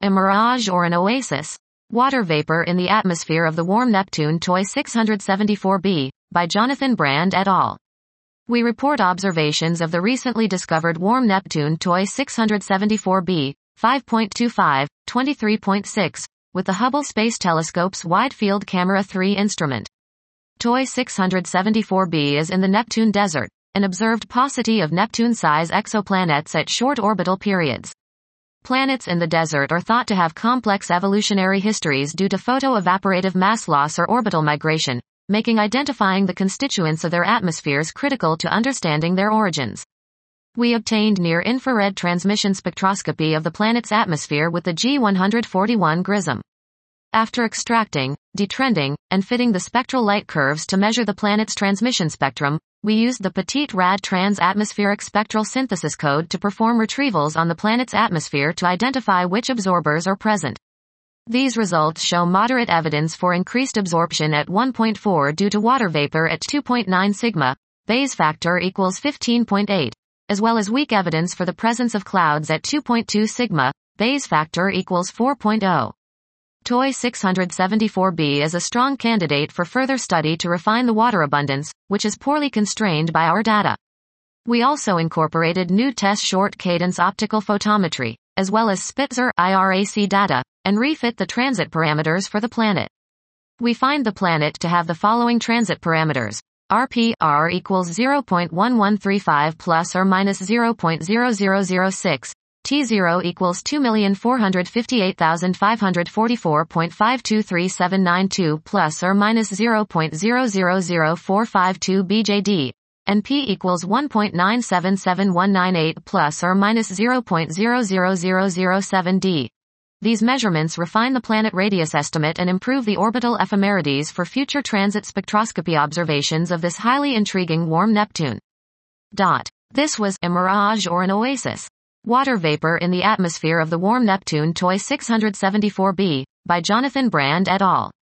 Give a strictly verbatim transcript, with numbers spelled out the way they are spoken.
a mirage or an oasis? Water vapor in the atmosphere of the warm Neptune T O I six seventy-four b, by Jonathan Brand et al. We report observations of the recently discovered warm Neptune T O I six seventy-four b, five point two five, twenty-three point six, with the Hubble Space Telescope's Wide Field Camera three instrument. T O I six seventy-four b is in the Neptune Desert, an observed paucity of Neptune-size exoplanets at short orbital periods. Planets in the desert are thought to have complex evolutionary histories due to photoevaporative mass loss or orbital migration, making identifying the constituents of their atmospheres critical to understanding their origins. We obtained near-infrared transmission spectroscopy of the planet's atmosphere with the G one forty-one GRISM. After extracting, detrending, and fitting the spectral light curves to measure the planet's transmission spectrum, we used the Petit Rad Trans-Atmospheric Spectral Synthesis Code to perform retrievals on the planet's atmosphere to identify which absorbers are present. These results show moderate evidence for increased absorption at one point four due to water vapor at two point nine sigma, Bayes factor equals fifteen point eight, as well as weak evidence for the presence of clouds at two point two sigma, Bayes factor equals four point zero. T O I six seventy-four b is a strong candidate for further study to refine the water abundance, which is poorly constrained by our data. We also incorporated new test short cadence optical photometry, as well as Spitzer I R A C data, and refit the transit parameters for the planet. We find the planet to have the following transit parameters. R P R equals zero point one one three five plus or minus zero point zero zero zero six. T zero equals two million four hundred fifty-eight thousand five hundred forty-four point five two three seven nine two plus or minus zero point zero zero zero four five two B J D, and P equals one point nine seven seven one nine eight plus or minus zero point zero zero zero zero seven D. These measurements refine the planet radius estimate and improve the orbital ephemerides for future transit spectroscopy observations of this highly intriguing warm Neptune. Dot. This was a mirage or an oasis. Water vapor in the atmosphere of the warm Neptune T O I six seventy-four b, by Jonathan Brand et al.